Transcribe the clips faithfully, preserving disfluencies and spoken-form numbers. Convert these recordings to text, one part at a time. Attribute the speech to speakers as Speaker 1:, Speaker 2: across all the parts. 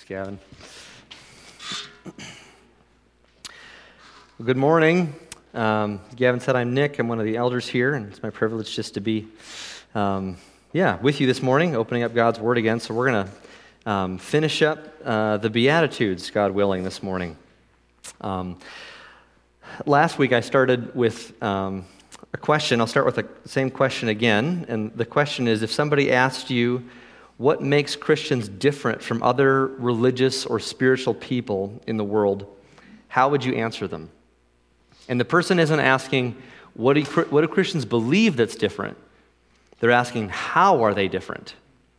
Speaker 1: Gavin. Well, good morning. Um, Gavin said I'm Nick. I'm one of the elders here, and it's my privilege just to be, um, yeah, with you this morning, opening up God's Word again. So we're going to um, finish up uh, the Beatitudes, God willing, this morning. Um, last week I started with um, a question. I'll start with the same question again, and the question is, if somebody asked you, what makes Christians different from other religious or spiritual people in the world, how would you answer them? And the person isn't asking, what do, what do Christians believe that's different? They're asking, how are they different?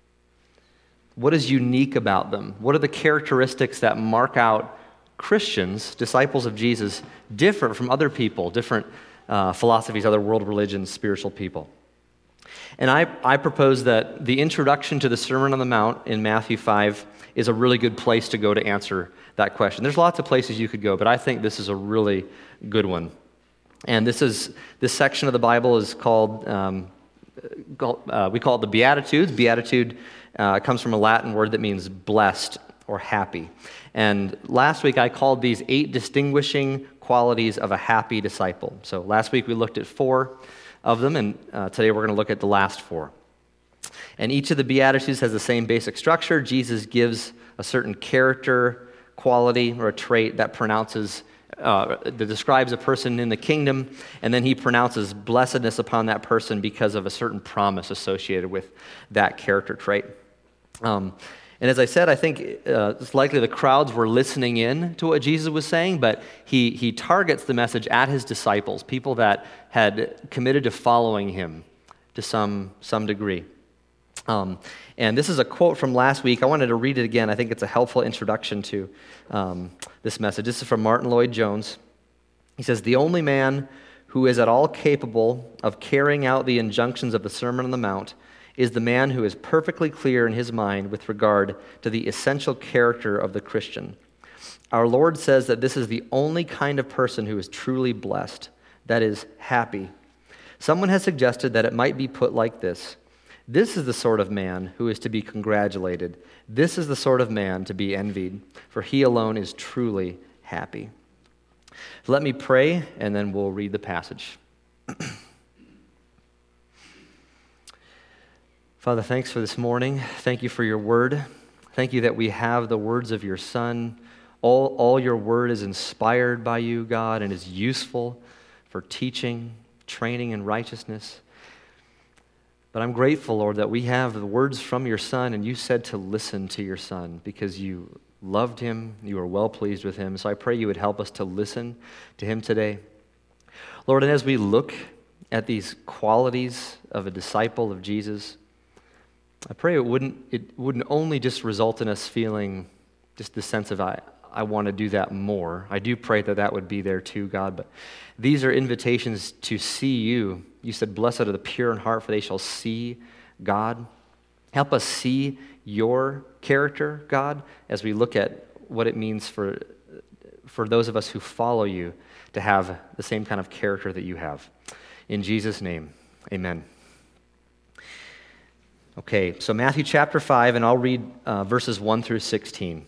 Speaker 1: What is unique about them? What are the characteristics that mark out Christians, disciples of Jesus, different from other people, different uh, philosophies, other world religions, spiritual people? And I, I propose that the introduction to the Sermon on the Mount in Matthew five is a really good place to go to answer that question. There's lots of places you could go, but I think this is a really good one. And this is this section of the Bible is called, um, called uh, we call it the Beatitudes. Beatitude uh, comes from a Latin word that means blessed or happy. And last week I called these eight distinguishing qualities of a happy disciple. So last week we looked at four of them, and uh, today we're going to look at the last four. And each of the Beatitudes has the same basic structure. Jesus gives a certain character, quality, or a trait that pronounces, uh, that describes a person in the kingdom, and then he pronounces blessedness upon that person because of a certain promise associated with that character trait. Um, And as I said, I think uh, it's likely the crowds were listening in to what Jesus was saying, but he, he targets the message at his disciples, people that had committed to following him to some, some degree. Um, and this is a quote from last week. I wanted to read it again. I think it's a helpful introduction to um, this message. This is from Martin Lloyd-Jones. He says, "The only man who is at all capable of carrying out the injunctions of the Sermon on the Mount is the man who is perfectly clear in his mind with regard to the essential character of the Christian. Our Lord says that this is the only kind of person who is truly blessed, that is, happy. Someone has suggested that it might be put like this: this is the sort of man who is to be congratulated. This is the sort of man to be envied, for he alone is truly happy." So let me pray, and then we'll read the passage. Father, thanks for this morning. Thank you for your word. Thank you that we have the words of your Son. All, all your word is inspired by you, God, and is useful for teaching, training in righteousness. But I'm grateful, Lord, that we have the words from your Son, and you said to listen to your Son because you loved him, you were well pleased with him. So I pray you would help us to listen to him today. Lord, and as we look at these qualities of a disciple of Jesus, I pray it wouldn't it wouldn't only just result in us feeling just the sense of, I, I want to do that more. I do pray that that would be there too, God, but these are invitations to see you. You said, "Blessed are the pure in heart, for they shall see God." Help us see your character, God, as we look at what it means for, for those of us who follow you to have the same kind of character that you have. In Jesus' name, amen. Okay, so Matthew chapter five, and I'll read uh, verses one through sixteen.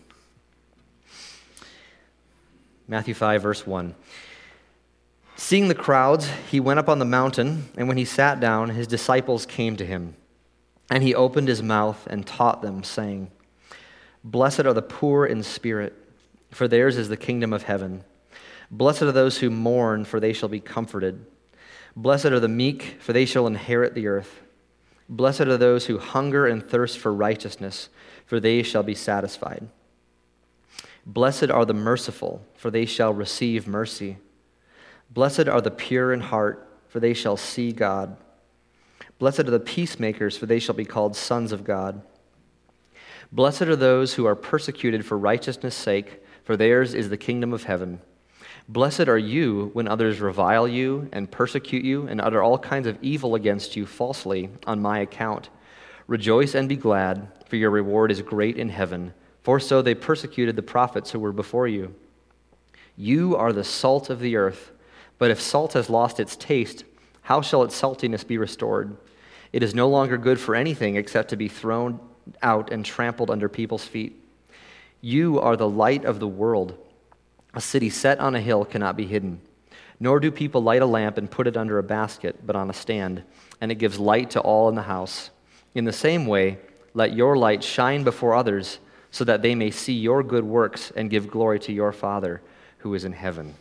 Speaker 1: Matthew five, verse one. "Seeing the crowds, he went up on the mountain, and when he sat down, his disciples came to him. And he opened his mouth and taught them, saying, 'Blessed are the poor in spirit, for theirs is the kingdom of heaven. Blessed are those who mourn, for they shall be comforted. Blessed are the meek, for they shall inherit the earth. Blessed are those who hunger and thirst for righteousness, for they shall be satisfied. Blessed are the merciful, for they shall receive mercy. Blessed are the pure in heart, for they shall see God. Blessed are the peacemakers, for they shall be called sons of God. Blessed are those who are persecuted for righteousness' sake, for theirs is the kingdom of heaven. Blessed are you when others revile you and persecute you and utter all kinds of evil against you falsely on my account. Rejoice and be glad, for your reward is great in heaven, for so they persecuted the prophets who were before you. You are the salt of the earth, but if salt has lost its taste, how shall its saltiness be restored? It is no longer good for anything except to be thrown out and trampled under people's feet. You are the light of the world. A city set on a hill cannot be hidden. Nor do people light a lamp and put it under a basket, but on a stand, and it gives light to all in the house. In the same way, let your light shine before others, so that they may see your good works and give glory to your Father who is in heaven.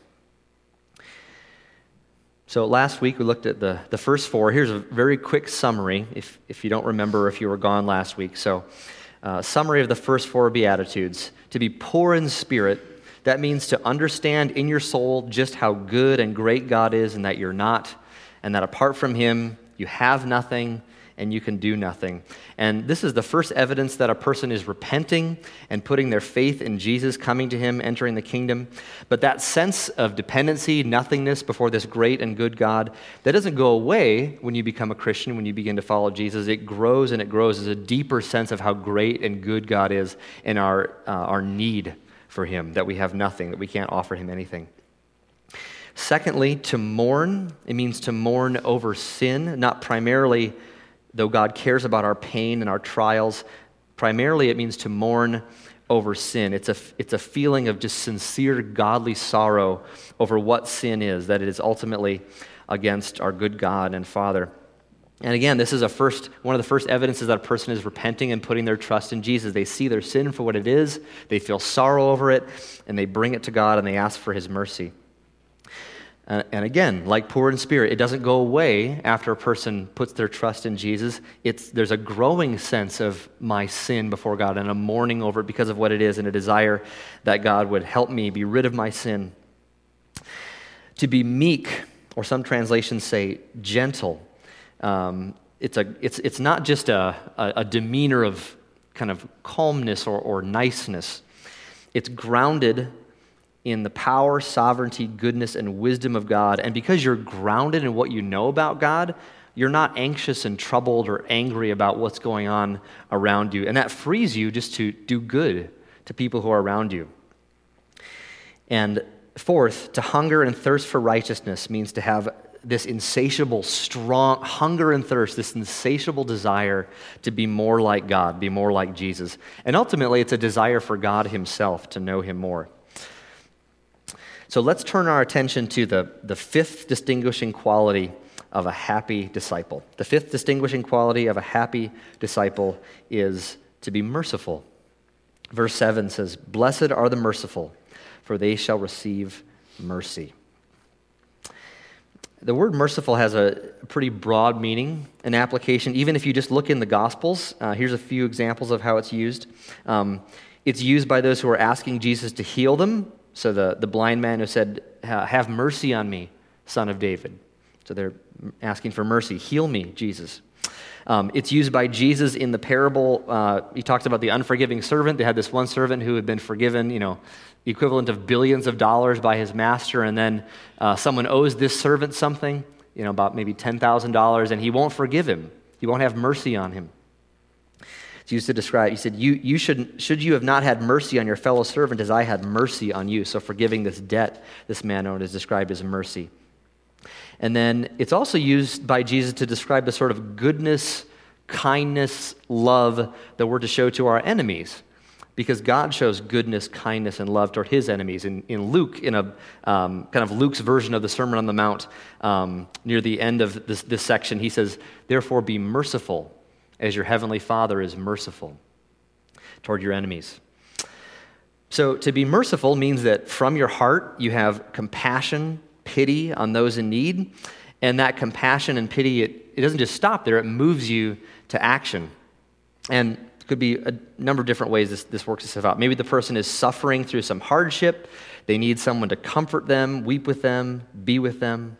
Speaker 1: So last week we looked at the, the first four. Here's a very quick summary, if, if you don't remember, if you were gone last week. So uh, summary of the first four Beatitudes. To be poor in spirit, that means to understand in your soul just how good and great God is and that you're not, and that apart from Him, you have nothing and you can do nothing. And this is the first evidence that a person is repenting and putting their faith in Jesus, coming to Him, entering the kingdom. But that sense of dependency, nothingness before this great and good God, that doesn't go away when you become a Christian, when you begin to follow Jesus. It grows and it grows as a deeper sense of how great and good God is and our, uh, our need for Him, that we have nothing, that we can't offer Him anything. Secondly, to mourn, it means to mourn over sin, not primarily, though God cares about our pain and our trials, primarily it means to mourn over sin. It's a, it's a feeling of just sincere godly sorrow over what sin is, that it is ultimately against our good God and Father. And again, this is a first one of the first evidences that a person is repenting and putting their trust in Jesus. They see their sin for what it is, they feel sorrow over it, and they bring it to God and they ask for His mercy. Uh, and again, like poor in spirit, it doesn't go away after a person puts their trust in Jesus. It's there's a growing sense of my sin before God and a mourning over it because of what it is and a desire that God would help me be rid of my sin. To be meek, or some translations say gentle. Um, it's a it's it's not just a, a, a demeanor of kind of calmness or, or niceness. It's grounded in the power, sovereignty, goodness, and wisdom of God. And because you're grounded in what you know about God, you're not anxious and troubled or angry about what's going on around you. And that frees you just to do good to people who are around you. And fourth, to hunger and thirst for righteousness means to have this insatiable, strong hunger and thirst, this insatiable desire to be more like God, be more like Jesus. And ultimately, it's a desire for God Himself, to know Him more. So let's turn our attention to the, the fifth distinguishing quality of a happy disciple. The fifth distinguishing quality of a happy disciple is to be merciful. Verse seven says, "Blessed are the merciful, for they shall receive mercy." The word merciful has a pretty broad meaning and application. Even if you just look in the Gospels, uh, here's a few examples of how it's used. Um, it's used by those who are asking Jesus to heal them. So the, the blind man who said, "Have mercy on me, Son of David." So they're asking for mercy. Heal me, Jesus. Um, it's used by Jesus in the parable. Uh, he talks about the unforgiving servant. They had this one servant who had been forgiven, you know, the equivalent of billions of dollars by his master, and then uh, someone owes this servant something, you know, about maybe ten thousand dollars, and he won't forgive him. He won't have mercy on him. It's used to describe, he said, you, you should, should you have not had mercy on your fellow servant as I had mercy on you. So forgiving this debt, this man owed, is described as mercy. And then it's also used by Jesus to describe the sort of goodness, kindness, love that we're to show to our enemies. Because God shows goodness, kindness, and love toward His enemies. In, in Luke, in a um, kind of Luke's version of the Sermon on the Mount, um, near the end of this, this section, he says, "Therefore be merciful, as your heavenly Father is merciful toward your enemies." So to be merciful means that from your heart you have compassion, pity on those in need, and that compassion and pity, it, it doesn't just stop there, it moves you to action. And it could be a number of different ways this, this works itself out. Maybe the person is suffering through some hardship, they need someone to comfort them, weep with them, be with them.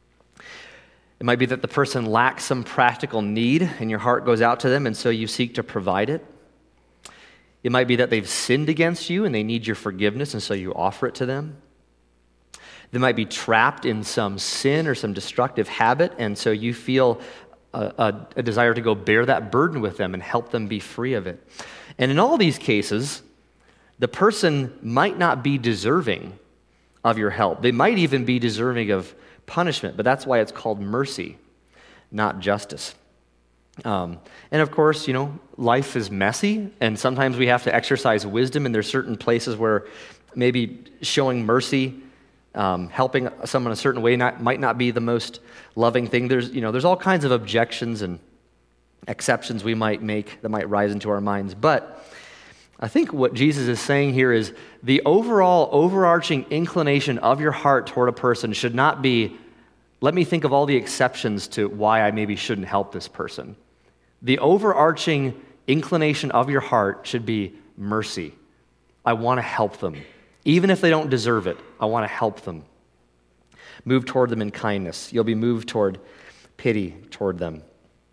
Speaker 1: It might be that the person lacks some practical need and your heart goes out to them and so you seek to provide it. It might be that they've sinned against you and they need your forgiveness and so you offer it to them. They might be trapped in some sin or some destructive habit and so you feel a, a, a desire to go bear that burden with them and help them be free of it. And in all these cases, the person might not be deserving of your help. They might even be deserving of punishment, but that's why it's called mercy, not justice. Um, and of course, you know, life is messy, and sometimes we have to exercise wisdom, and there's certain places where maybe showing mercy, um, helping someone a certain way not, might not be the most loving thing. There's, you know, there's all kinds of objections and exceptions we might make that might rise into our minds. But I think what Jesus is saying here is the overall overarching inclination of your heart toward a person should not be, let me think of all the exceptions to why I maybe shouldn't help this person. The overarching inclination of your heart should be mercy. I want to help them. Even if they don't deserve it, I want to help them. Move toward them in kindness. You'll be moved toward pity toward them.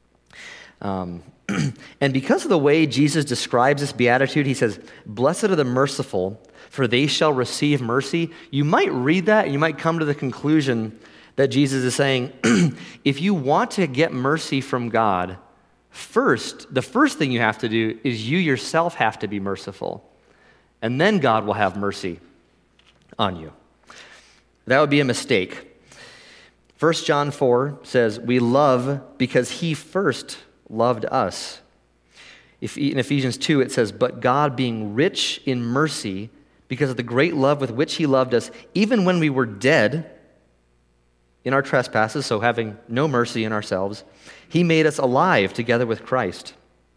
Speaker 1: Um, and because of the way Jesus describes this beatitude, he says, "Blessed are the merciful, for they shall receive mercy." You might read that and you might come to the conclusion that Jesus is saying, if you want to get mercy from God, first, the first thing you have to do is you yourself have to be merciful. And then God will have mercy on you. That would be a mistake. First John four says, "We love because he first loved us." If, in Ephesians two, it says, "But God, being rich in mercy, because of the great love with which he loved us, even when we were dead in our trespasses," so having no mercy in ourselves, "he made us alive together with Christ."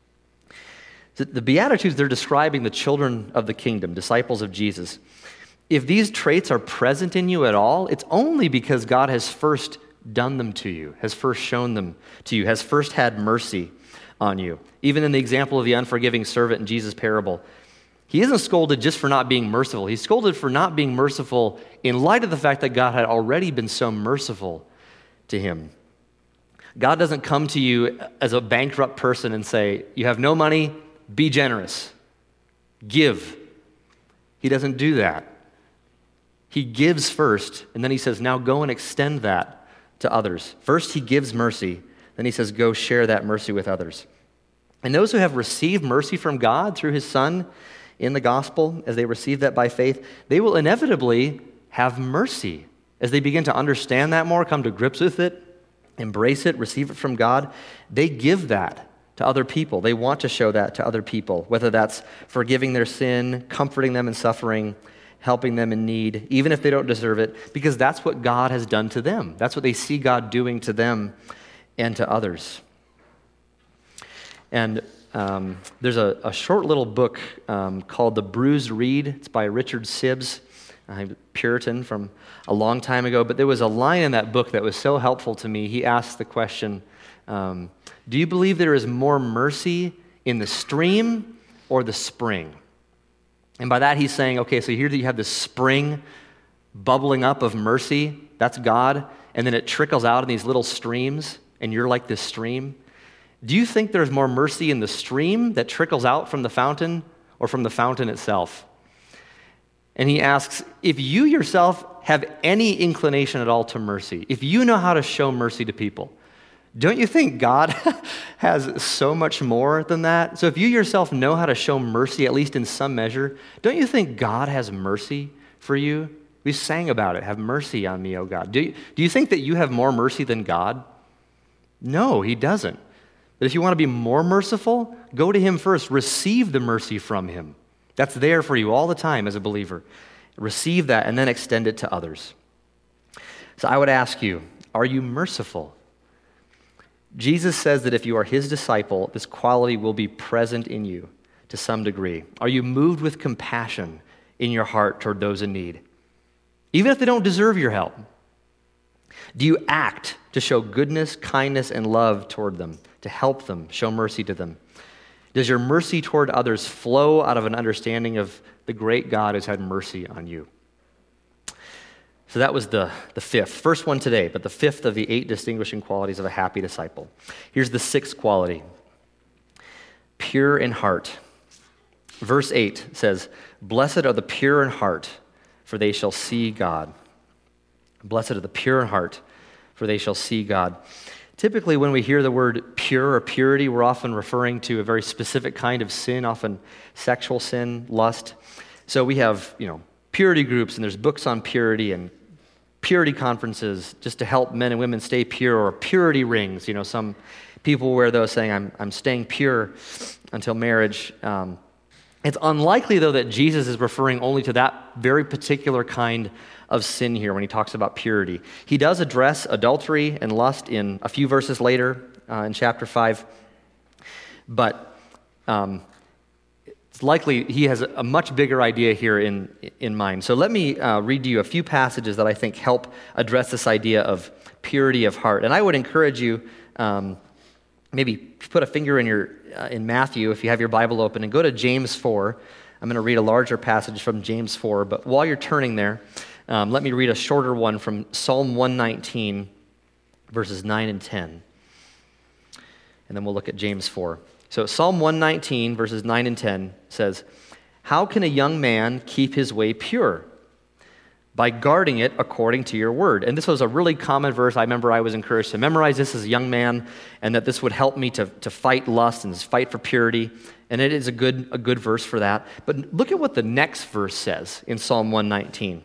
Speaker 1: The Beatitudes, they're describing the children of the kingdom, disciples of Jesus. If these traits are present in you at all, it's only because God has first done them to you, has first shown them to you, has first had mercy on you. Even in the example of the unforgiving servant in Jesus' parable, he isn't scolded just for not being merciful. He's scolded for not being merciful in light of the fact that God had already been so merciful to him. God doesn't come to you as a bankrupt person and say, you have no money, be generous. Give. He doesn't do that. He gives first, and then he says, now go and extend that to others. First, he gives mercy. Then he says, go share that mercy with others. And those who have received mercy from God through his Son in the gospel, as they receive that by faith, they will inevitably have mercy. As they begin to understand that more, come to grips with it, embrace it, receive it from God, they give that to other people. They want to show that to other people, whether that's forgiving their sin, comforting them in suffering, helping them in need, even if they don't deserve it, because that's what God has done to them. That's what they see God doing to them and to others. And um, there's a, a short little book um, called The Bruised Reed. It's by Richard Sibbes, a Puritan from a long time ago. But there was a line in that book that was so helpful to me. He asked the question, um, do you believe there is more mercy in the stream or the spring? And by that he's saying, okay, so here you have this spring bubbling up of mercy. That's God. And then it trickles out in these little streams, and you're like this stream. Do you think there's more mercy in the stream that trickles out from the fountain or from the fountain itself? And he asks, if you yourself have any inclination at all to mercy, if you know how to show mercy to people, don't you think God has so much more than that? So if you yourself know how to show mercy, at least in some measure, don't you think God has mercy for you? We sang about it, have mercy on me, O God. Do you, do you think that you have more mercy than God? No, he doesn't. But if you want to be more merciful, go to him first. Receive the mercy from him. That's there for you all the time as a believer. Receive that and then extend it to others. So I would ask you, are you merciful? Jesus says that if you are his disciple, this quality will be present in you to some degree. Are you moved with compassion in your heart toward those in need, even if they don't deserve your help? Do you act to show goodness, kindness, and love toward them, to help them, show mercy to them? Does your mercy toward others flow out of an understanding of the great God who's had mercy on you? So that was the, the fifth. First one today, but the fifth of the eight distinguishing qualities of a happy disciple. Here's the sixth quality. Pure in heart. Verse eight says, "Blessed are the pure in heart, for they shall see God." Blessed are the pure in heart, for they shall see God. Typically, when we hear the word pure or purity, we're often referring to a very specific kind of sin, often sexual sin, lust. So we have, you know, purity groups, and there's books on purity and purity conferences just to help men and women stay pure, or purity rings. You know, some People wear those saying, I'm, I'm staying pure until marriage. Um, it's unlikely, though, that Jesus is referring only to that very particular kind of sin here when he talks about purity. He does address adultery and lust in a few verses later uh, in chapter five, but um, it's likely he has a much bigger idea here in, in mind. So let me uh, read to you a few passages that I think help address this idea of purity of heart. And I would encourage you, um, maybe put a finger in your uh, in Matthew if you have your Bible open and go to James four. I'm going to read a larger passage from James four, but while you're turning there, um, let me read a shorter one from Psalm one nineteen, verses nine and ten. And then we'll look at James four. So Psalm one nineteen, verses nine and ten says, "How can a young man keep his way pure? By guarding it according to your word." And this was a really common verse. I remember I was encouraged to memorize this as a young man, and that this would help me to, to fight lust and fight for purity. And it is a good, a good verse for that. But look at what the next verse says in Psalm one nineteen.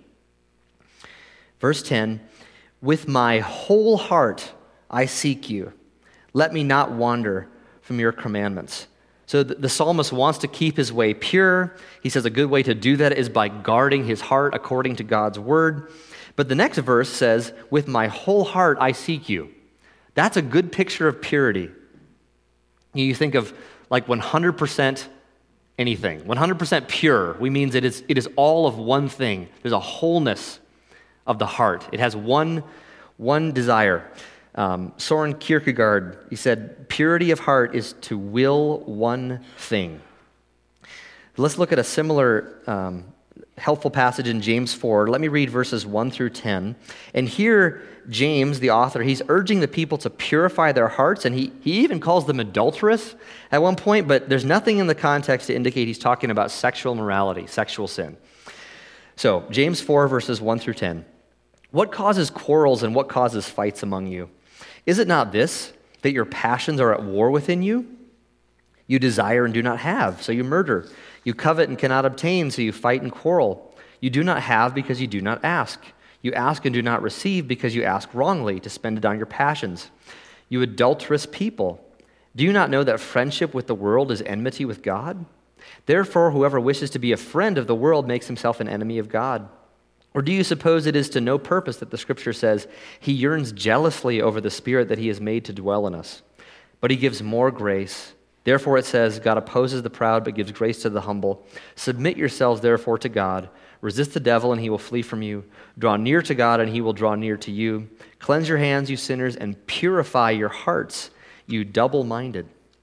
Speaker 1: Verse ten, "With my whole heart I seek you. Let me not wander from your commandments." So the, the psalmist wants to keep his way pure. He says a good way to do that is by guarding his heart according to God's word. But the next verse says, "With my whole heart I seek you." That's a good picture of purity. You think of like one hundred percent anything. one hundred percent pure, we means it is, it is all of one thing. There's a wholeness of the heart. It has one, one desire. Um, Soren Kierkegaard, he said, purity of heart is to will one thing. Let's look at a similar um, helpful passage in James four. Let me read verses one through ten. And here, James, the author, he's urging the people to purify their hearts, and he, he even calls them adulterous at one point, but there's nothing in the context to indicate he's talking about sexual morality, sexual sin. So, James four, verses one through ten. "What causes quarrels and what causes fights among you? Is it not this, that your passions are at war within you? You desire and do not have, so you murder. You covet and cannot obtain, so you fight and quarrel. You do not have because you do not ask. You ask and do not receive because you ask wrongly to spend it on your passions. You adulterous people, do you not know that friendship with the world is enmity with God? Therefore, whoever wishes to be a friend of the world makes himself an enemy of God. Or do you suppose it is to no purpose that the Scripture says, he yearns jealously over the Spirit that he has made to dwell in us? But he gives more grace. Therefore it says, God opposes the proud but gives grace to the humble. Submit yourselves therefore to God. Resist the devil and he will flee from you. Draw near to God and he will draw near to you. Cleanse your hands, you sinners, and purify your hearts, you double-minded."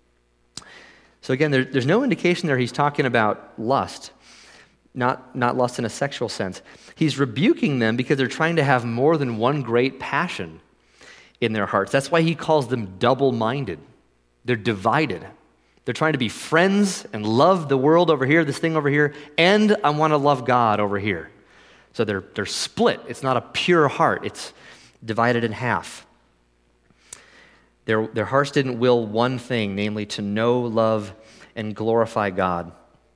Speaker 1: So again, there, there's no indication there he's talking about lust. Not, not lust in a sexual sense. He's rebuking them because they're trying to have more than one great passion in their hearts. That's why he calls them double-minded. They're divided. They're trying to be friends and love the world over here, this thing over here, and I want to love God over here. So they're, they're split. It's not a pure heart. It's divided in half. Their, their hearts didn't will one thing, namely to know, love, and glorify God.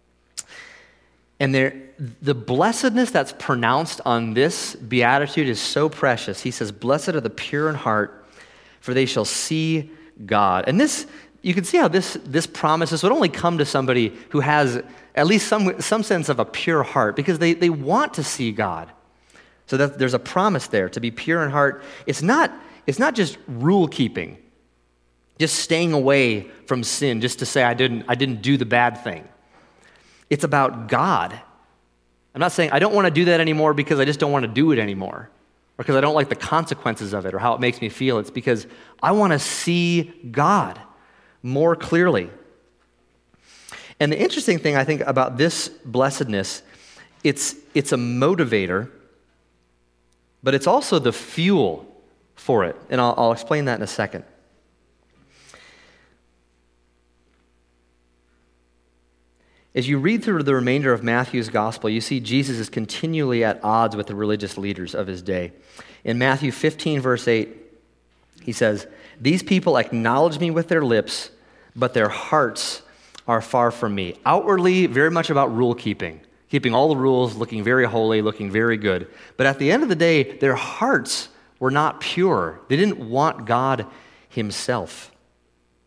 Speaker 1: And there, the blessedness that's pronounced on this beatitude is so precious. He says, "Blessed are the pure in heart, for they shall see God." And this, you can see how this, this promise this would only come to somebody who has at least some, some sense of a pure heart, because they, they want to see God. So that there's a promise there to be pure in heart. It's not, it's not just rule keeping, just staying away from sin, just to say I didn't, I didn't do the bad thing. It's about God. I'm not saying I don't want to do that anymore because I just don't want to do it anymore, or because I don't like the consequences of it or how it makes me feel. It's because I want to see God more clearly. And the interesting thing I think about this blessedness, it's, it's a motivator, but it's also the fuel for it. And I'll, I'll explain that in a second. As you read through the remainder of Matthew's gospel, you see Jesus is continually at odds with the religious leaders of his day. In Matthew fifteen, verse eight, he says, "These people acknowledge me with their lips, but their hearts are far from me." Outwardly, very much about rule keeping, keeping all the rules, looking very holy, looking very good. But at the end of the day, their hearts were not pure. They didn't want God himself.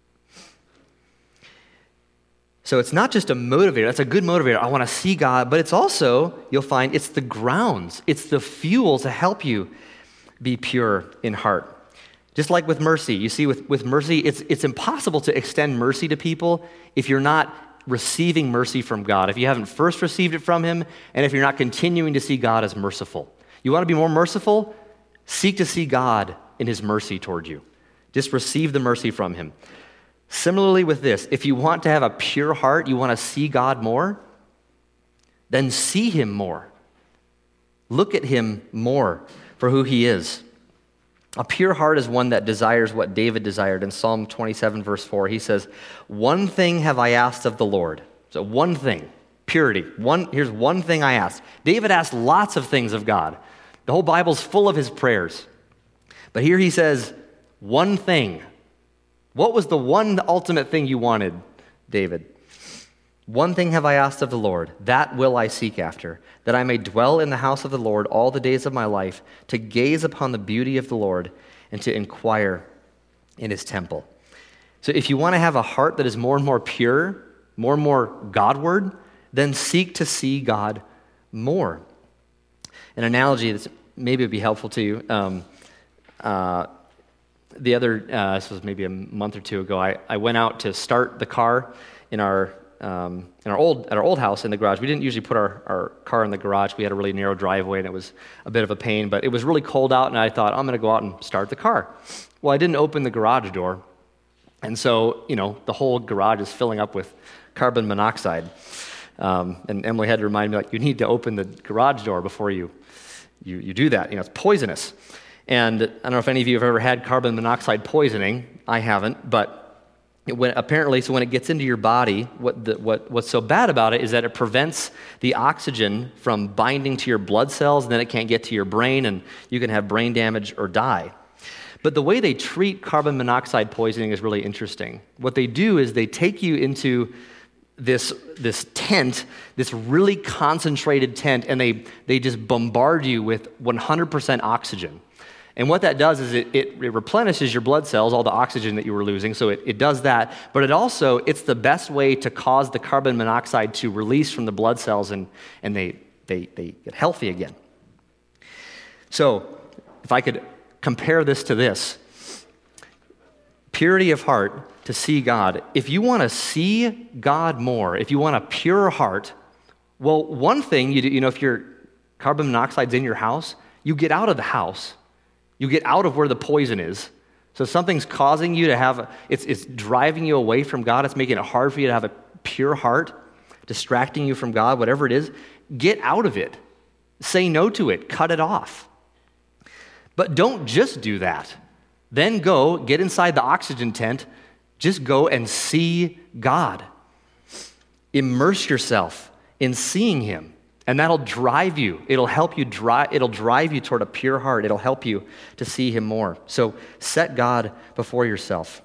Speaker 1: So it's not just a motivator. That's a good motivator. I want to see God, but it's also, you'll find, it's the grounds. It's the fuel to help you be pure in heart. Just like with mercy. You see, with, with mercy, it's, it's impossible to extend mercy to people if you're not receiving mercy from God, if you haven't first received it from him, and if you're not continuing to see God as merciful. You want to be more merciful? Seek to see God in his mercy toward you. Just receive the mercy from him. Similarly with this, if you want to have a pure heart, you want to see God more, then see him more. Look at him more for who he is. A pure heart is one that desires what David desired in Psalm twenty-seven, verse four. He says, one thing have I asked of the Lord. So one thing, purity. One, here's one thing I asked. David asked lots of things of God. The whole Bible's full of his prayers. But here he says, one thing. What was the one ultimate thing you wanted, David? One thing have I asked of the Lord, that will I seek after, that I may dwell in the house of the Lord all the days of my life, to gaze upon the beauty of the Lord and to inquire in his temple. So if you want to have a heart that is more and more pure, more and more Godward, then seek to see God more. An analogy that maybe would be helpful to you. Um, uh, the other, uh, this was maybe a month or two ago, I, I went out to start the car in our um, in our old at our old house in the garage. We didn't usually put our, our car in the garage. We had a really narrow driveway, and it was a bit of a pain. But it was really cold out, and I thought, I'm going to go out and start the car. Well, I didn't open the garage door, and so you know the whole garage is filling up with carbon monoxide. Um, and Emily had to remind me, like, you need to open the garage door before you you you do that. You know, it's poisonous. And I don't know if any of you have ever had carbon monoxide poisoning. I haven't, but it, when, apparently, so when it gets into your body, what the, what what's so bad about it is that it prevents the oxygen from binding to your blood cells, and then it can't get to your brain, and you can have brain damage or die. But the way they treat carbon monoxide poisoning is really interesting. What they do is they take you into this this tent, this really concentrated tent, and they they just bombard you with one hundred percent oxygen. And what that does is it, it, it replenishes your blood cells, all the oxygen that you were losing, so it, it does that. But it also, it's the best way to cause the carbon monoxide to release from the blood cells, and, and they, they, they get healthy again. So, if I could compare this to this, purity of heart to see God. If you want to see God more, if you want a pure heart, well, one thing, you do, you know, if your carbon monoxide's in your house, you get out of the house. You get out of where the poison is. So something's causing you to have, a, it's, it's driving you away from God. It's making it hard for you to have a pure heart, distracting you from God, whatever it is. Get out of it. Say no to it. Cut it off. But don't just do that. Then go, get inside the oxygen tent. Just go and see God. Immerse yourself in seeing him. And that'll drive you. It'll help you drive, it'll drive you toward a pure heart. It'll help you to see him more. So set God before yourself.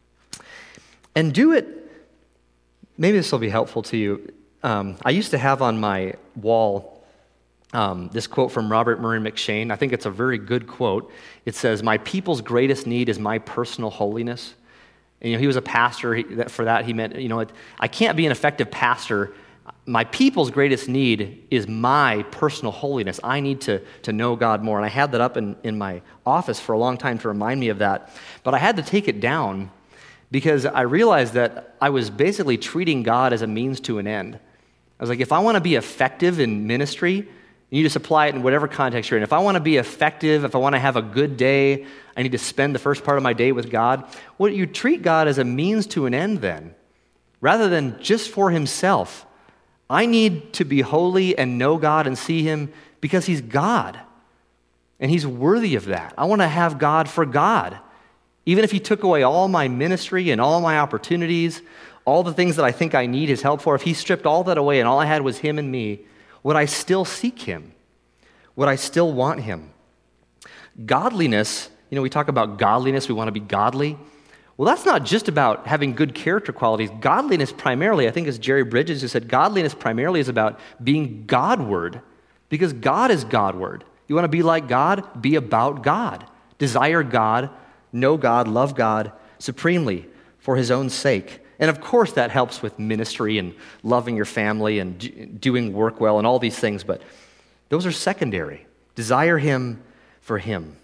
Speaker 1: And do it, maybe this will be helpful to you. Um, I used to have on my wall um, this quote from Robert Murray McCheyne. I think it's a very good quote. It says, "My people's greatest need is my personal holiness." And, you know, he was a pastor. He, that, for that, he meant, you know, it, I can't be an effective pastor. My people's greatest need is my personal holiness. I need to, to know God more. And I had that up in, in my office for a long time to remind me of that. But I had to take it down because I realized that I was basically treating God as a means to an end. I was like, if I want to be effective in ministry, you just apply it in whatever context you're in. If I want to be effective, if I want to have a good day, I need to spend the first part of my day with God. Well, you treat God as a means to an end then, rather than just for himself. I need to be holy and know God and see him because he's God. And he's worthy of that. I want to have God for God. Even if he took away all my ministry and all my opportunities, all the things that I think I need his help for, if he stripped all that away and all I had was him and me, would I still seek him? Would I still want him? Godliness, you know, we talk about godliness, we want to be godly. Well, that's not just about having good character qualities. Godliness primarily, I think it's Jerry Bridges who said, godliness primarily is about being Godward, because God is Godward. You want to be like God? Be about God. Desire God, know God, love God supremely for his own sake, And of course that helps with ministry and loving your family and d- doing work well and all these things, but those are secondary. Desire him for him.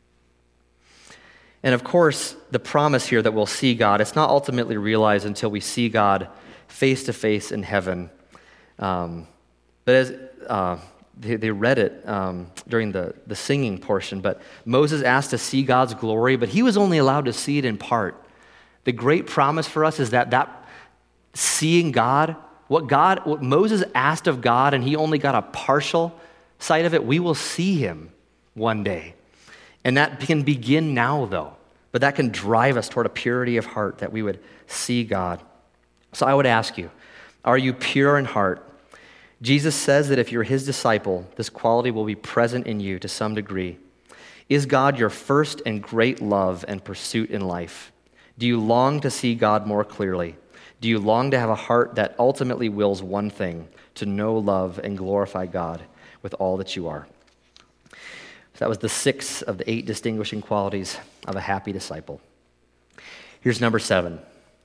Speaker 1: And of course, the promise here that we'll see God, it's not ultimately realized until we see God face to face in heaven. Um, but as uh, they, they read it um, during the, the singing portion, but Moses asked to see God's glory, but he was only allowed to see it in part. The great promise for us is that that seeing God, what God, what Moses asked of God, and he only got a partial sight of it, we will see him one day. And that can begin now, though. But that can drive us toward a purity of heart, that we would see God. So I would ask you, are you pure in heart? Jesus says that if you're his disciple, this quality will be present in you to some degree. Is God your first and great love and pursuit in life? Do you long to see God more clearly? Do you long to have a heart that ultimately wills one thing, to know, love, and glorify God with all that you are? So that was the six of the eight distinguishing qualities of a happy disciple. Here's number seven,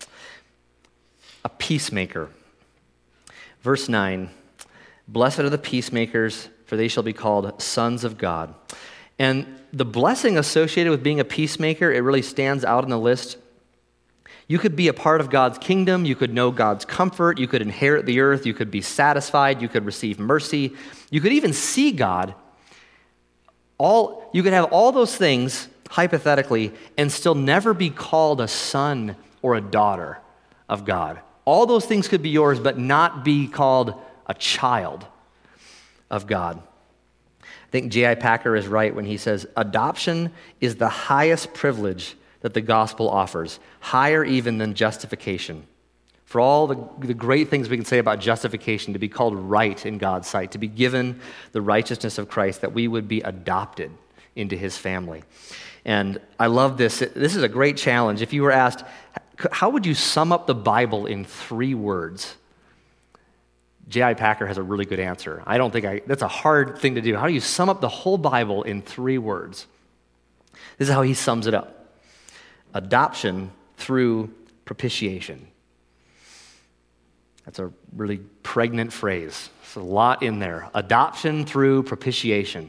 Speaker 1: a peacemaker. Verse nine, blessed are the peacemakers, for they shall be called sons of God. And the blessing associated with being a peacemaker, it really stands out in the list. You could be a part of God's kingdom, you could know God's comfort, you could inherit the earth, you could be satisfied, you could receive mercy, you could even see God. All, you could have all those things, hypothetically, and still never be called a son or a daughter of God. All those things could be yours, but not be called a child of God. I think J I Packer is right when he says, adoption is the highest privilege that the gospel offers, higher even than justification. For all the, the great things we can say about justification, to be called right in God's sight, to be given the righteousness of Christ, that we would be adopted into his family. And I love this. This is a great challenge. If you were asked, how would you sum up the Bible in three words? J I Packer has a really good answer. I don't think I, that's a hard thing to do. How do you sum up the whole Bible in three words? This is how he sums it up. Adoption through propitiation. That's a really pregnant phrase. There's a lot in there. Adoption through propitiation.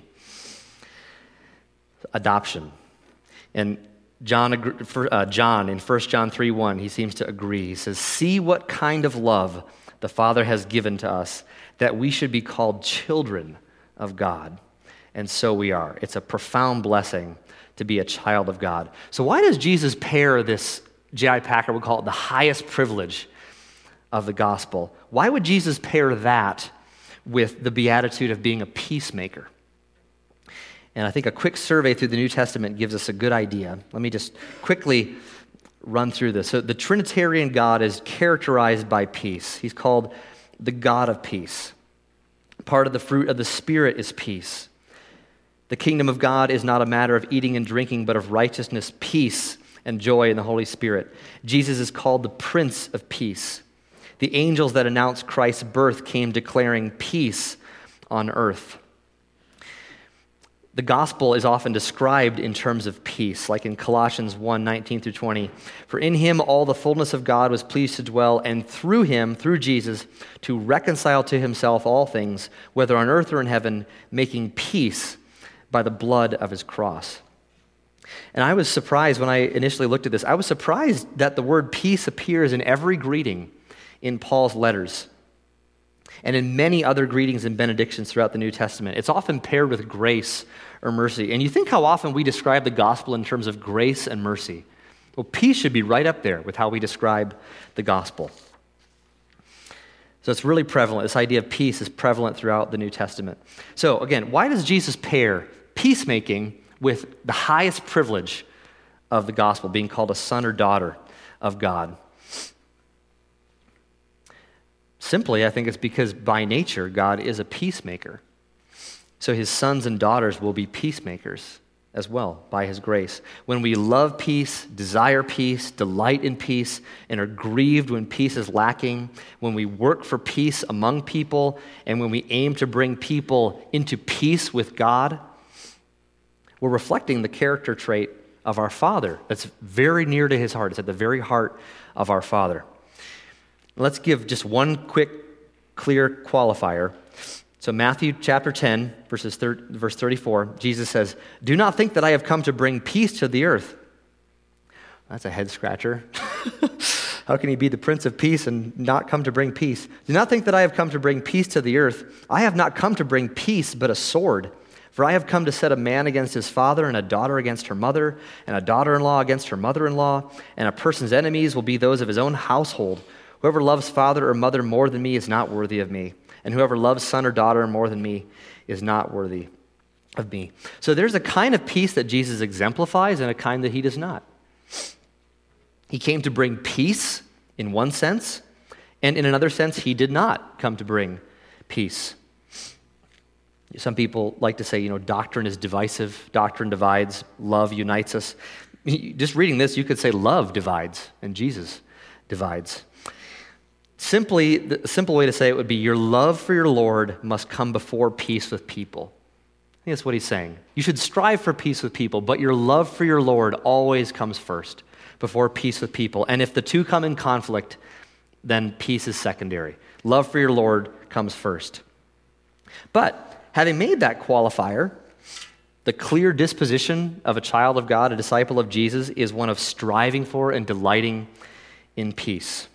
Speaker 1: Adoption. And John, uh, John in First John three one, he seems to agree. He says, see what kind of love the Father has given to us, that we should be called children of God. And so we are. It's a profound blessing to be a child of God. So why does Jesus pair this, J I Packer would call it the highest privilege of the gospel? Why would Jesus pair that with the beatitude of being a peacemaker? And I think a quick survey through the New Testament gives us a good idea. Let me just quickly run through this. So the Trinitarian God is characterized by peace. He's called the God of peace. Part of the fruit of the Spirit is peace. The kingdom of God is not a matter of eating and drinking, but of righteousness, peace, and joy in the Holy Spirit. Jesus is called the Prince of Peace. The angels that announced Christ's birth came declaring peace on earth. The gospel is often described in terms of peace, like in Colossians one, nineteen through twenty. For in him all the fullness of God was pleased to dwell, and through him, through Jesus, to reconcile to himself all things, whether on earth or in heaven, making peace by the blood of his cross. And I was surprised when I initially looked at this. I was surprised that the word peace appears in every greeting in Paul's letters and in many other greetings and benedictions throughout the New Testament. It's often paired with grace or mercy. And you think how often we describe the gospel in terms of grace and mercy. Well, peace should be right up there with how we describe the gospel. So it's really prevalent. This idea of peace is prevalent throughout the New Testament. So again, why does Jesus pair peacemaking with the highest privilege of the gospel, being called a son or daughter of God? Simply, I think it's because by nature, God is a peacemaker. So his sons and daughters will be peacemakers as well by his grace. When we love peace, desire peace, delight in peace, and are grieved when peace is lacking, when we work for peace among people, and when we aim to bring people into peace with God, we're reflecting the character trait of our Father that's very near to his heart. It's at the very heart of our Father. Let's give just one quick, clear qualifier. So Matthew chapter ten, verses thir- verse thirty-four, Jesus says, "Do not think that I have come to bring peace to the earth." That's a head scratcher. How can he be the Prince of Peace and not come to bring peace? "Do not think that I have come to bring peace to the earth. I have not come to bring peace, but a sword. For I have come to set a man against his father, and a daughter against her mother, and a daughter-in-law against her mother-in-law, and a person's enemies will be those of his own household. Whoever loves father or mother more than me is not worthy of me, and whoever loves son or daughter more than me is not worthy of me." So there's a kind of peace that Jesus exemplifies and a kind that he does not. He came to bring peace in one sense, and in another sense, he did not come to bring peace. Some people like to say, you know, doctrine is divisive, doctrine divides, love unites us. Just reading this, you could say love divides, and Jesus divides. Simply, the simple way to say it would be your love for your Lord must come before peace with people. I think that's what he's saying. You should strive for peace with people, but your love for your Lord always comes first, before peace with people. And if the two come in conflict, then peace is secondary. Love for your Lord comes first. But having made that qualifier, the clear disposition of a child of God, a disciple of Jesus, is one of striving for and delighting in peace.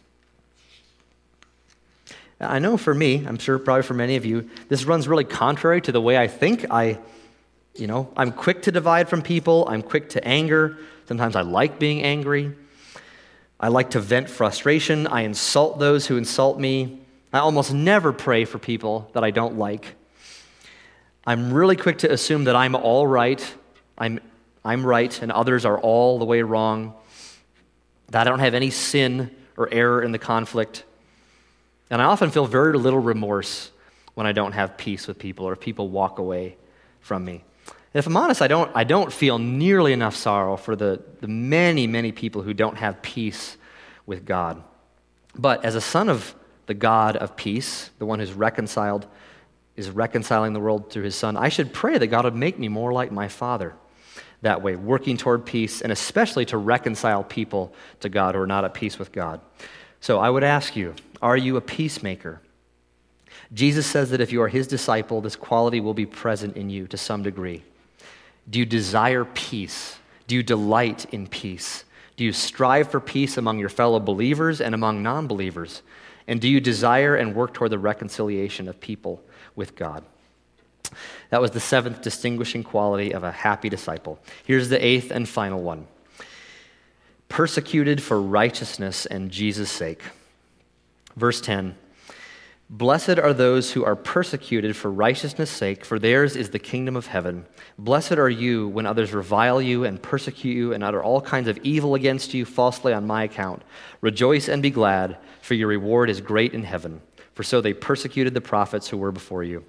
Speaker 1: I know for me, I'm sure probably for many of you, this runs really contrary to the way I think. I, you know, I'm quick to divide from people. I'm quick to anger. Sometimes I like being angry. I like to vent frustration. I insult those who insult me. I almost never pray for people that I don't like. I'm really quick to assume that I'm all right. I'm, I'm right, and others are all the way wrong. That I don't have any sin or error in the conflict. And I often feel very little remorse when I don't have peace with people or if people walk away from me. And if I'm honest, I don't, I don't feel nearly enough sorrow for the, the many, many people who don't have peace with God. But as a son of the God of peace, the one who's reconciled, is reconciling the world through his son, I should pray that God would make me more like my Father that way, working toward peace, and especially to reconcile people to God who are not at peace with God. So I would ask you, are you a peacemaker? Jesus says that if you are his disciple, this quality will be present in you to some degree. Do you desire peace? Do you delight in peace? Do you strive for peace among your fellow believers and among non-believers? And do you desire and work toward the reconciliation of people with God? That was the seventh distinguishing quality of a happy disciple. Here's the eighth and final one. Persecuted for righteousness and Jesus' sake. Verse ten, "Blessed are those who are persecuted for righteousness' sake, for theirs is the kingdom of heaven. Blessed are you when others revile you and persecute you and utter all kinds of evil against you falsely on my account. Rejoice and be glad, for your reward is great in heaven. For so they persecuted the prophets who were before you."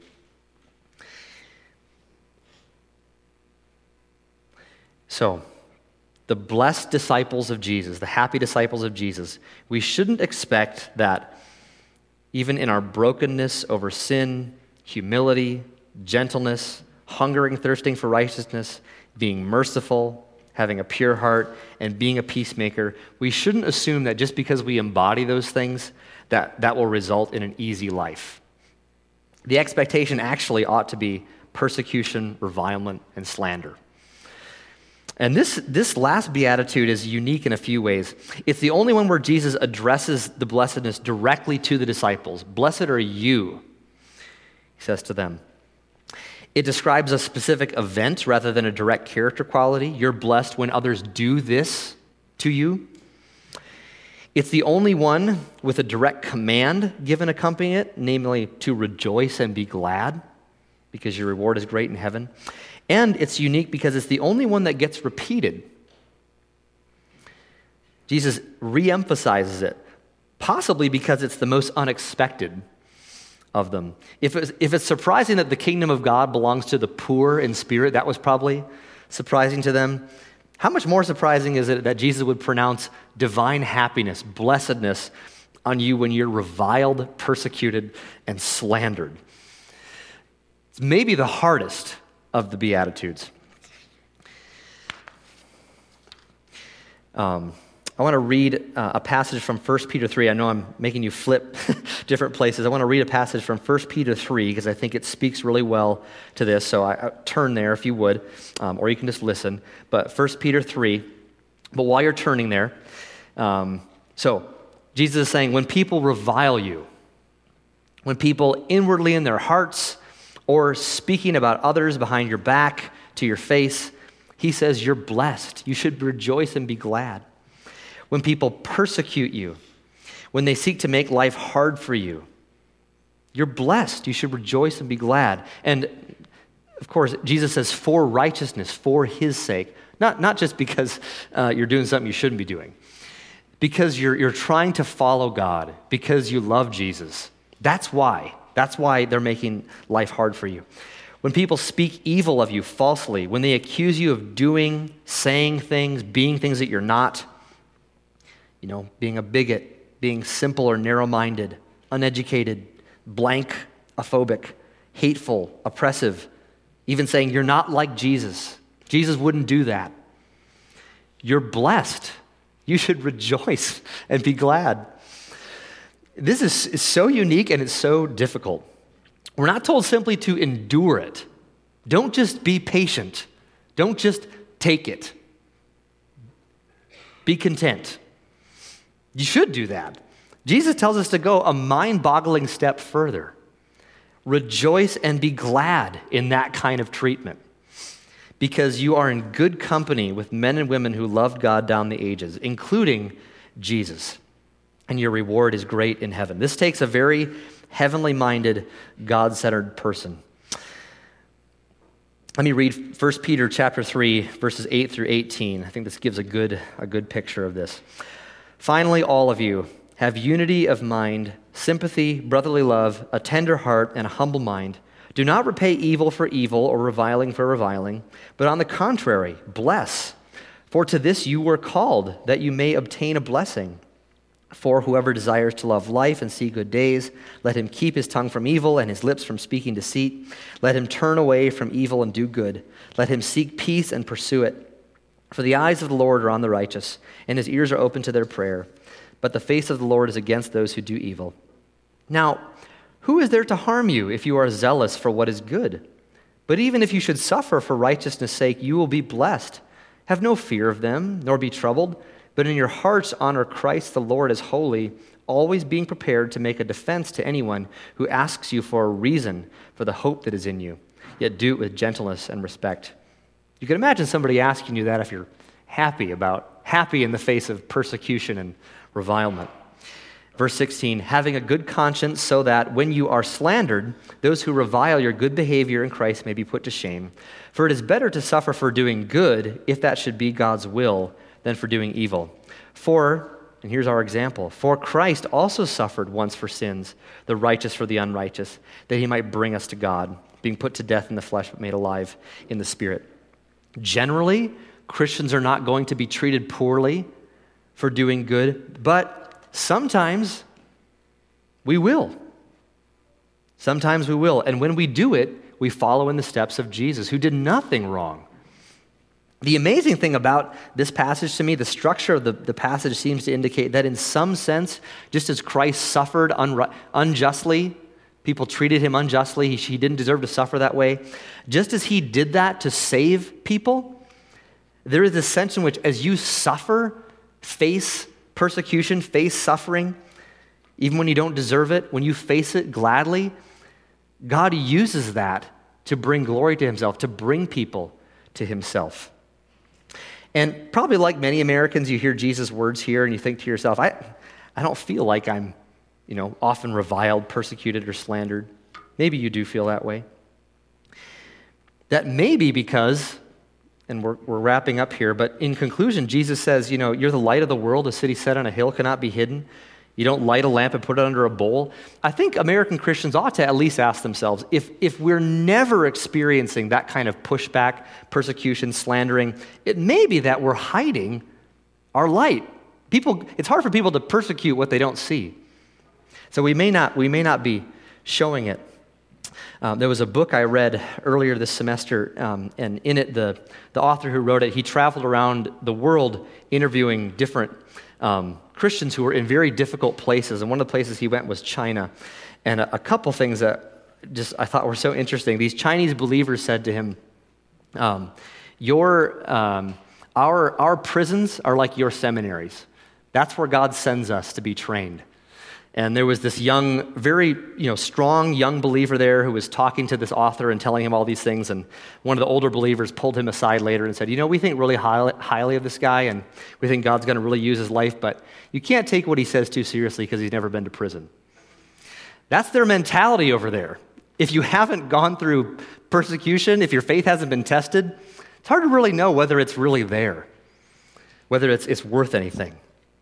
Speaker 1: So, the blessed disciples of Jesus, the happy disciples of Jesus, we shouldn't expect that even in our brokenness over sin, humility, gentleness, hungering, thirsting for righteousness, being merciful, having a pure heart, and being a peacemaker, we shouldn't assume that just because we embody those things, that that will result in an easy life. The expectation actually ought to be persecution, revilement, and slander. And this, this last beatitude is unique in a few ways. It's the only one where Jesus addresses the blessedness directly to the disciples. Blessed are you, he says to them. It describes a specific event rather than a direct character quality. You're blessed when others do this to you. It's the only one with a direct command given accompanying it, namely to rejoice and be glad, because your reward is great in heaven. And it's unique because it's the only one that gets repeated. Jesus re-emphasizes it, possibly because it's the most unexpected of them. If it's, if it's surprising that the kingdom of God belongs to the poor in spirit, that was probably surprising to them. How much more surprising is it that Jesus would pronounce divine happiness, blessedness on you when you're reviled, persecuted, and slandered? It's maybe the hardest of the Beatitudes. Um, I want to read uh, a passage from First Peter three. I know I'm making you flip different places. I want to read a passage from First Peter three because I think it speaks really well to this. So I, I turn there if you would, um, or you can just listen. But First Peter three, but while you're turning there, um, so Jesus is saying, when people revile you, when people inwardly in their hearts or speaking about others behind your back to your face, he says you're blessed. You should rejoice and be glad. When people persecute you, when they seek to make life hard for you, you're blessed. You should rejoice and be glad. And of course, Jesus says for righteousness, for his sake, not, not just because uh, you're doing something you shouldn't be doing, because you're, you're trying to follow God, because you love Jesus. That's why. That's why they're making life hard for you. When people speak evil of you falsely, when they accuse you of doing, saying things, being things that you're not, you know, being a bigot, being simple or narrow-minded, uneducated, blank, aphobic, hateful, oppressive, even saying you're not like Jesus. Jesus wouldn't do that. You're blessed. You should rejoice and be glad. This is, is so unique and it's so difficult. We're not told simply to endure it. Don't just be patient. Don't just take it. Be content. You should do that. Jesus tells us to go a mind-boggling step further. Rejoice and be glad in that kind of treatment, because you are in good company with men and women who loved God down the ages, including Jesus, and your reward is great in heaven. This takes a very heavenly-minded, God-centered person. Let me read First Peter chapter three, verses eight through eighteen. I think this gives a good, a good picture of this. Finally, all of you, have unity of mind, sympathy, brotherly love, a tender heart, and a humble mind. Do not repay evil for evil or reviling for reviling, but on the contrary, bless. For to this you were called, that you may obtain a blessing. For whoever desires to love life and see good days, let him keep his tongue from evil and his lips from speaking deceit. Let him turn away from evil and do good. Let him seek peace and pursue it. For the eyes of the Lord are on the righteous, and his ears are open to their prayer. But the face of the Lord is against those who do evil. Now, who is there to harm you if you are zealous for what is good? But even if you should suffer for righteousness' sake, you will be blessed. Have no fear of them, nor be troubled, but in your hearts honor Christ the Lord as holy, always being prepared to make a defense to anyone who asks you for a reason for the hope that is in you, yet do it with gentleness and respect. You can imagine somebody asking you that if you're happy about, happy in the face of persecution and revilement. Verse sixteen, having a good conscience so that when you are slandered, those who revile your good behavior in Christ may be put to shame. For it is better to suffer for doing good, if that should be God's will, than for doing evil. For, and here's our example, for Christ also suffered once for sins, the righteous for the unrighteous, that he might bring us to God, being put to death in the flesh but made alive in the spirit. Generally, Christians are not going to be treated poorly for doing good, but sometimes we will. Sometimes we will. And when we do it, we follow in the steps of Jesus, who did nothing wrong. The amazing thing about this passage to me, the structure of the, the passage seems to indicate that in some sense, just as Christ suffered unri- unjustly, people treated him unjustly, he, he didn't deserve to suffer that way, just as he did that to save people, there is a sense in which as you suffer, face persecution, face suffering, even when you don't deserve it, when you face it gladly, God uses that to bring glory to himself, to bring people to himself. And probably like many Americans, you hear Jesus' words here and you think to yourself, I, I don't feel like I'm, you know, often reviled, persecuted, or slandered. Maybe you do feel that way. That may be because, and we're, we're wrapping up here, but in conclusion, Jesus says, you know, you're the light of the world, a city set on a hill cannot be hidden. You don't light a lamp and put it under a bowl. I think American Christians ought to at least ask themselves, if, if we're never experiencing that kind of pushback, persecution, slandering, it may be that we're hiding our light. People, it's hard for people to persecute what they don't see. So we may not, we may not be showing it. Um, there was a book I read earlier this semester, um, and in it, the, the author who wrote it, he traveled around the world interviewing different um, Christians who were in very difficult places. And one of the places he went was China. And a, a couple things that just I thought were so interesting. These Chinese believers said to him, um, your, um, our, our prisons are like your seminaries. That's where God sends us to be trained. And there was this young, very you know, strong young believer there who was talking to this author and telling him all these things. And one of the older believers pulled him aside later and said, you know, we think really highly, highly of this guy, and we think God's going to really use his life, but you can't take what he says too seriously because he's never been to prison. That's their mentality over there. If you haven't gone through persecution, if your faith hasn't been tested, it's hard to really know whether it's really there, whether it's, it's worth anything.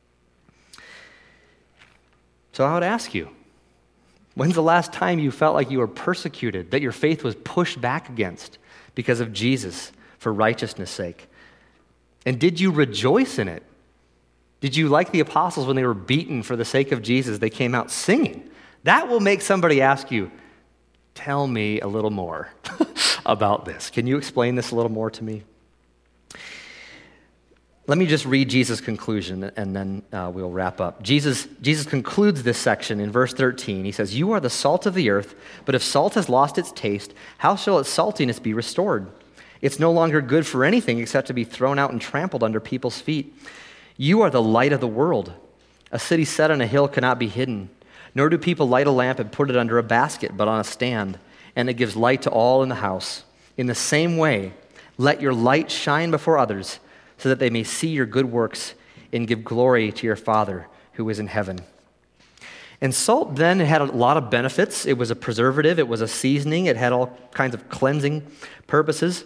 Speaker 1: So I would ask you, when's the last time you felt like you were persecuted, that your faith was pushed back against because of Jesus for righteousness' sake? And did you rejoice in it? Did you, like the apostles when they were beaten for the sake of Jesus, they came out singing? That will make somebody ask you, tell me a little more about this. Can you explain this a little more to me? Let me just read Jesus' conclusion, and then uh, we'll wrap up. Jesus, Jesus concludes this section in verse thirteen. He says, you are the salt of the earth, but if salt has lost its taste, how shall its saltiness be restored? It's no longer good for anything except to be thrown out and trampled under people's feet. You are the light of the world. A city set on a hill cannot be hidden, nor do people light a lamp and put it under a basket, but on a stand, and it gives light to all in the house. In the same way, let your light shine before others, so that they may see your good works and give glory to your Father who is in heaven. And salt then had a lot of benefits. It was a preservative. It was a seasoning. It had all kinds of cleansing purposes.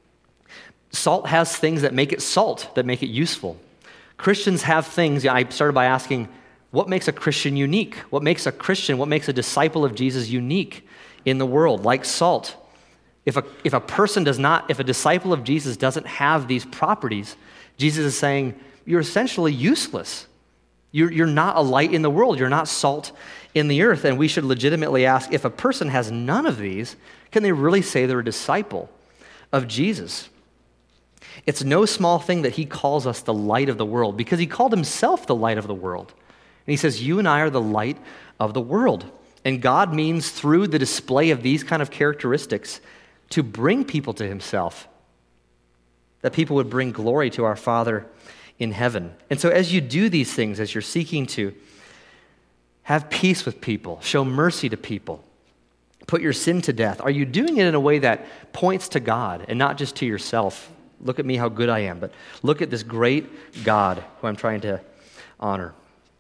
Speaker 1: Salt has things that make it salt, that make it useful. Christians have things. I started by asking, what makes a Christian unique? What makes a Christian, what makes a disciple of Jesus unique in the world, like salt? If a, if a person does not, if a disciple of Jesus doesn't have these properties, Jesus is saying, you're essentially useless. You're, you're not a light in the world. You're not salt in the earth. And we should legitimately ask, if a person has none of these, can they really say they're a disciple of Jesus? It's no small thing that he calls us the light of the world, because he called himself the light of the world. And he says, you and I are the light of the world. And God means through the display of these kind of characteristics to bring people to himself, that people would bring glory to our Father in heaven. And so as you do these things, as you're seeking to have peace with people, show mercy to people, put your sin to death, are you doing it in a way that points to God and not just to yourself? Look at me, how good I am, but look at this great God who I'm trying to honor.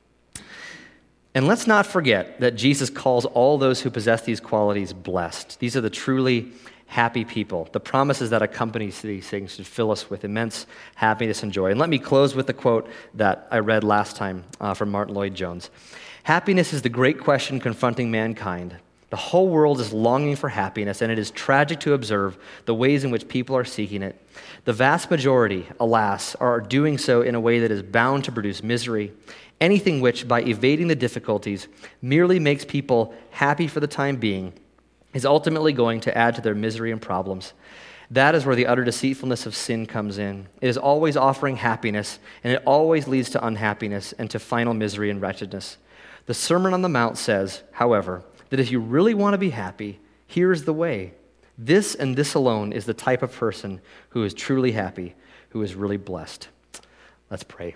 Speaker 1: And let's not forget that Jesus calls all those who possess these qualities blessed. These are the truly happy people. The promises that accompany these things should fill us with immense happiness and joy. And let me close with the quote that I read last time uh, from Martin Lloyd-Jones. Happiness is the great question confronting mankind. The whole world is longing for happiness, and it is tragic to observe the ways in which people are seeking it. The vast majority, alas, are doing so in a way that is bound to produce misery. Anything which, by evading the difficulties, merely makes people happy for the time being is ultimately going to add to their misery and problems. That is where the utter deceitfulness of sin comes in. It is always offering happiness, and it always leads to unhappiness and to final misery and wretchedness. The Sermon on the Mount says, however, that if you really want to be happy, here is the way. This and this alone is the type of person who is truly happy, who is really blessed. Let's pray.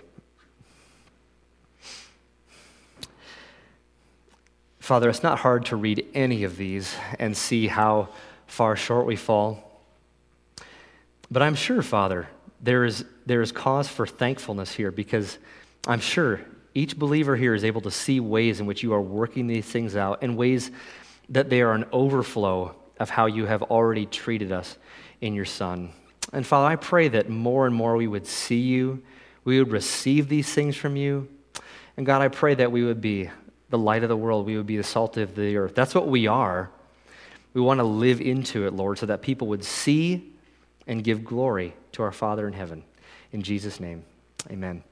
Speaker 1: Father, it's not hard to read any of these and see how far short we fall. But I'm sure, Father, there is, there is cause for thankfulness here, because I'm sure each believer here is able to see ways in which you are working these things out, and ways that they are an overflow of how you have already treated us in your Son. And Father, I pray that more and more we would see you, we would receive these things from you. And God, I pray that we would be the light of the world. We would be the salt of the earth. That's what we are. We want to live into it, Lord, so that people would see and give glory to our Father in heaven. In Jesus' name, amen.